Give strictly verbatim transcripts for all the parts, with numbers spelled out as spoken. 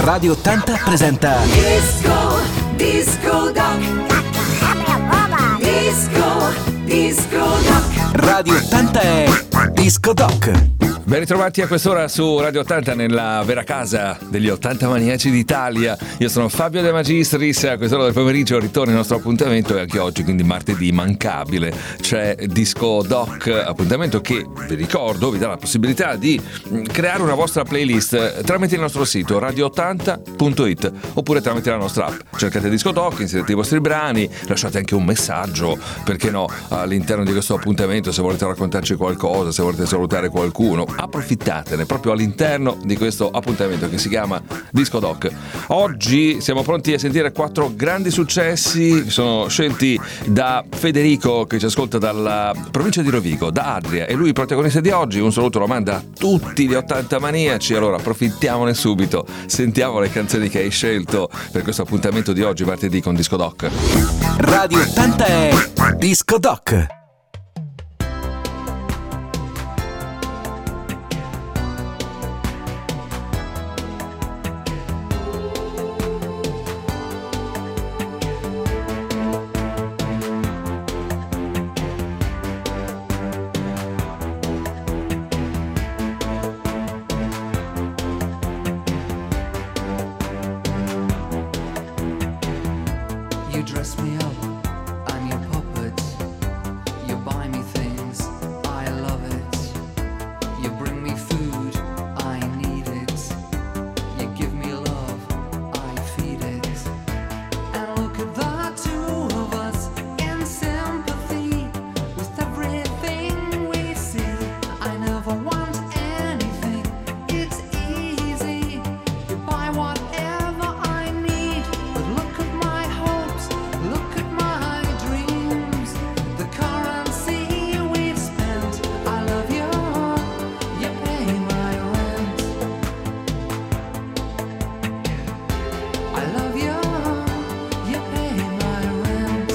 Radio ottanta presenta Disco, Disco Doc. Disco, Disco Doc. Radio ottanta è Disco Doc. Ben ritrovati a quest'ora su Radio ottanta nella vera casa degli ottanta maniaci d'Italia. Io sono Fabio De Magistris, a quest'ora del pomeriggio ritorna il nostro appuntamento e anche oggi, quindi martedì immancabile, c'è Disco Doc, appuntamento che, vi ricordo, vi dà la possibilità di creare una vostra playlist tramite il nostro sito radio ottanta punto it oppure tramite la nostra app. Cercate Disco Doc, inserite i vostri brani, lasciate anche un messaggio, perché no, all'interno di questo appuntamento, se volete raccontarci qualcosa, se volete salutare qualcuno, approfittatene proprio all'interno di questo appuntamento che si chiama Disco Doc. Oggi siamo pronti a sentire quattro grandi successi, sono scelti da Federico che ci ascolta dalla provincia di Rovigo, da Adria, e lui il protagonista di oggi. Un saluto lo manda a tutti gli ottanta maniaci, allora approfittiamone subito, sentiamo le canzoni che hai scelto per questo appuntamento di oggi martedì con Disco Doc. Radio ottanta è Disco Doc. You dress me up, I'm your puppet. You buy me things, I love it. You bring me food, I need it. You give me love, I feed it. And look at the two of us in sympathy with everything we see. I never want anything, it's easy. You buy whatever I need, but look at my hopes. Look at my dreams, the currency we've spent. I love you, you pay my rent. I love you, you pay my rent.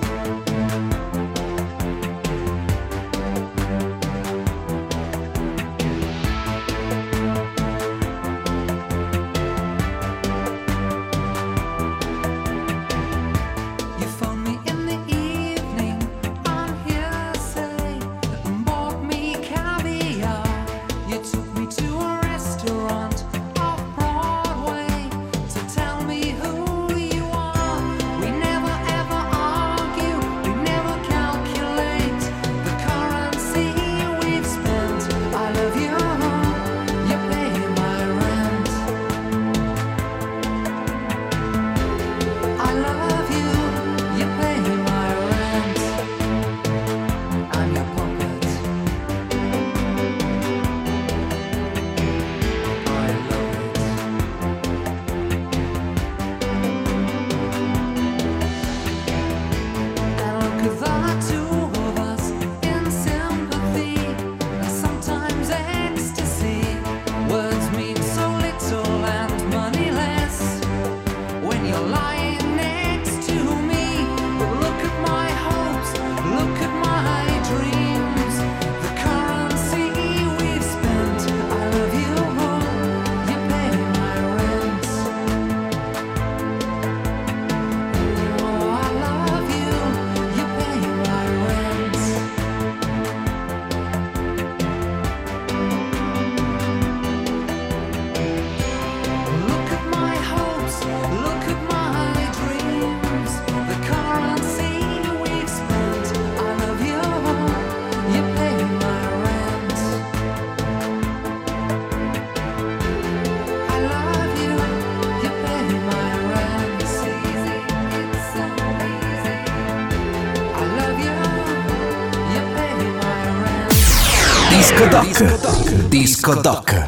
You phoned me in the evening on hearsay and bought me caviar. You took me to a restaurant off Broadway to tell me who you are. We never ever argue, we never calculate the currency we've spent. I love you, you pay my rent. I love you, you pay my rent. I'm your puppet. I love it. And look at the two of us in sympathy and sometimes ecstasy. Words mean so little and money less when you're lying next to me. But look at my hopes, look at my dreams, the currency we've spent. I love you, you pay my rent. Oh, I love you, you pay my rent. Look at my hopes, look at my dreams, the currency we've spent. I love you, you pay my rent. I love you, you pay my rent. It's easy, it's so easy. I love you, you pay my rent. Disco Doc. Disco Doc.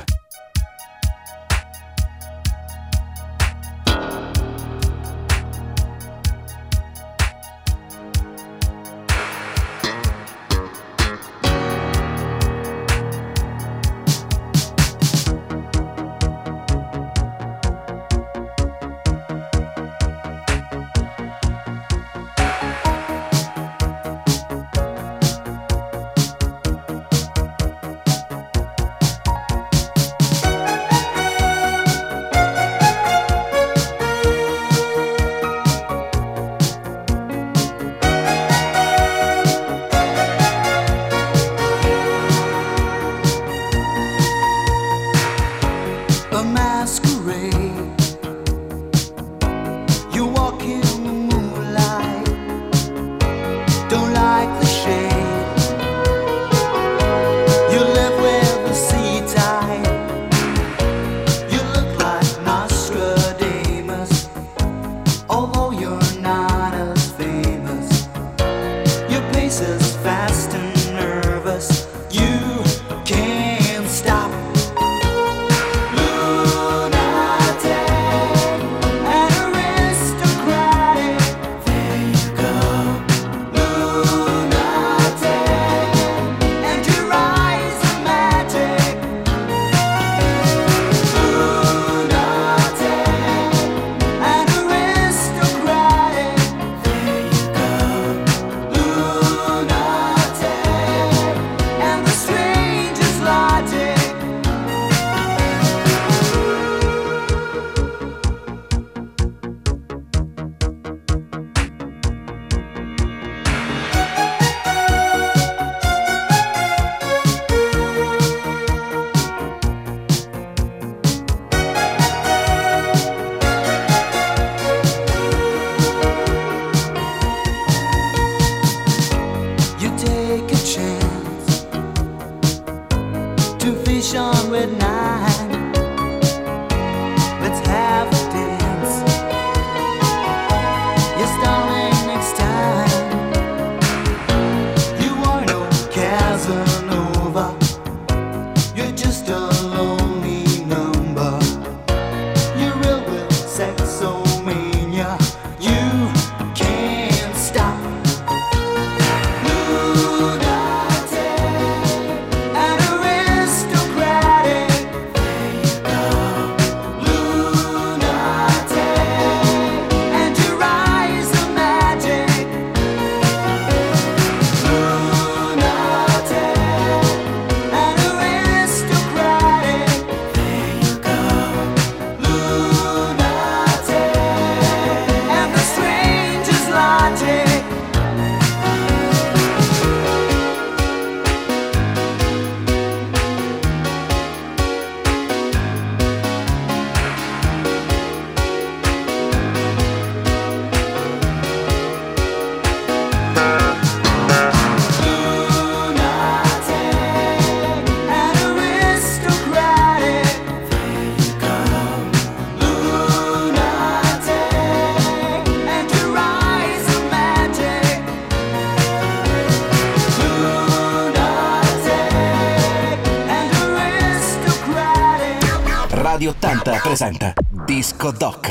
Radio ottanta presenta Disco Doc.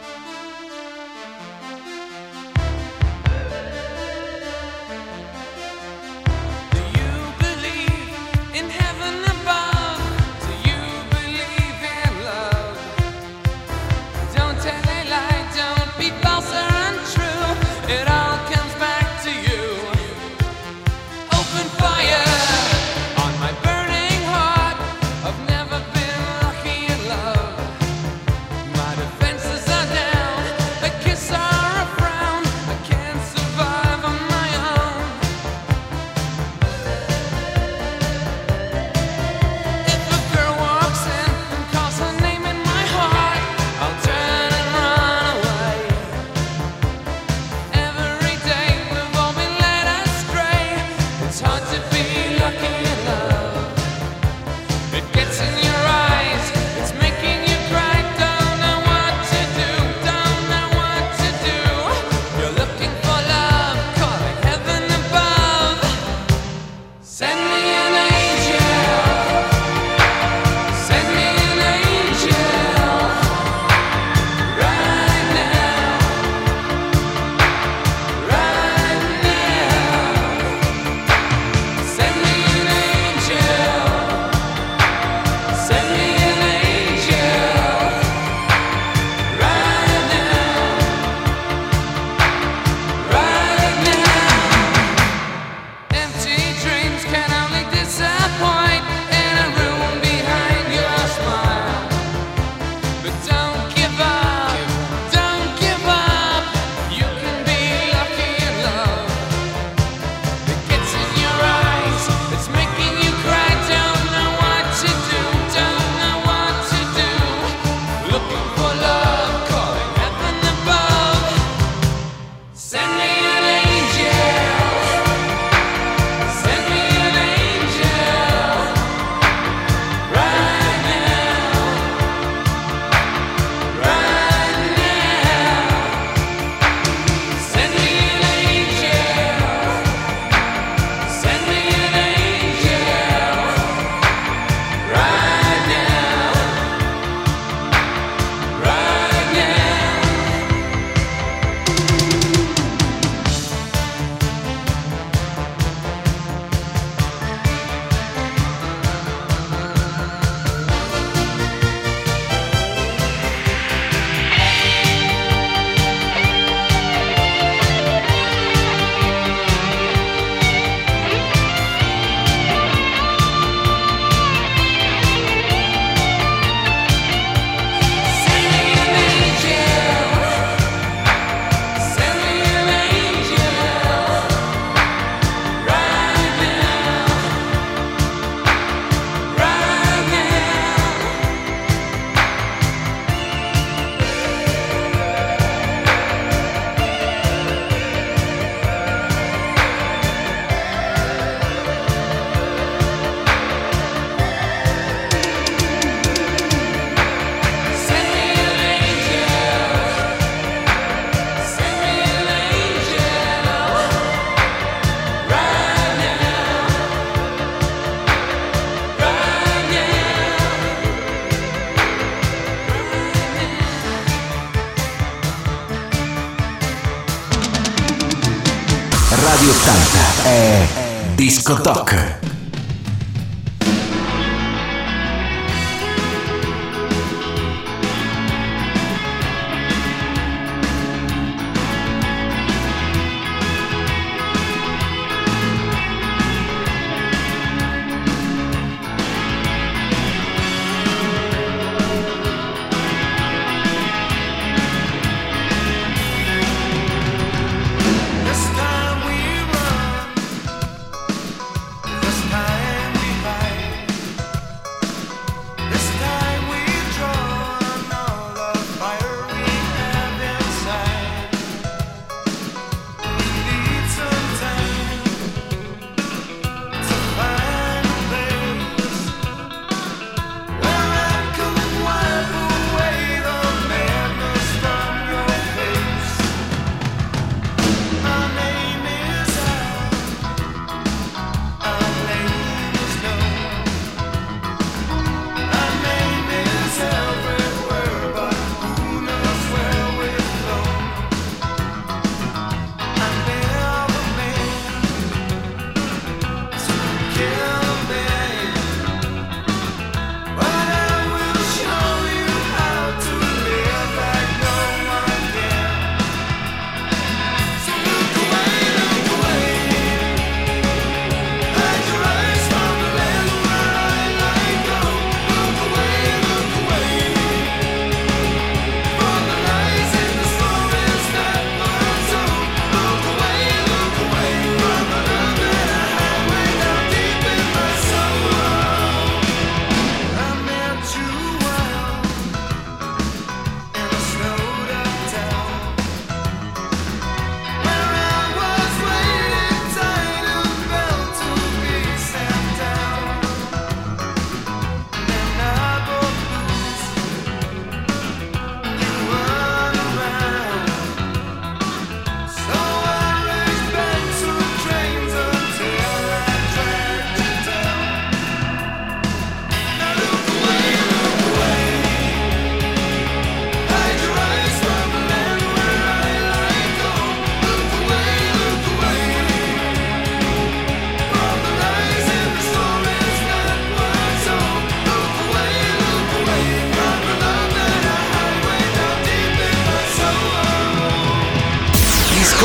Radio ottanta è Disco Doc. This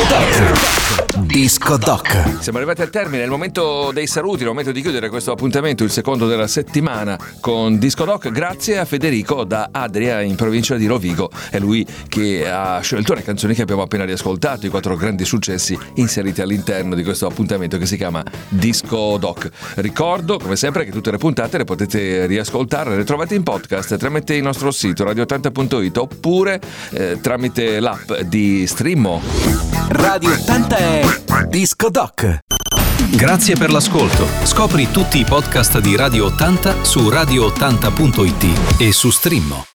Doc. Disco Doc. Siamo arrivati al termine, è il momento dei saluti, il momento di chiudere questo appuntamento, il secondo della settimana con Disco Doc. Grazie a Federico da Adria in provincia di Rovigo, è lui che ha scelto le canzoni che abbiamo appena riascoltato, i quattro grandi successi inseriti all'interno di questo appuntamento che si chiama Disco Doc. Ricordo come sempre che tutte le puntate le potete riascoltare, le trovate in podcast tramite il nostro sito radio ottanta punto it oppure eh, tramite l'app di Streamo. Radio ottanta è Disco Doc. Grazie per l'ascolto. Scopri tutti i podcast di Radio ottanta su radio ottanta punto it e su Streamo.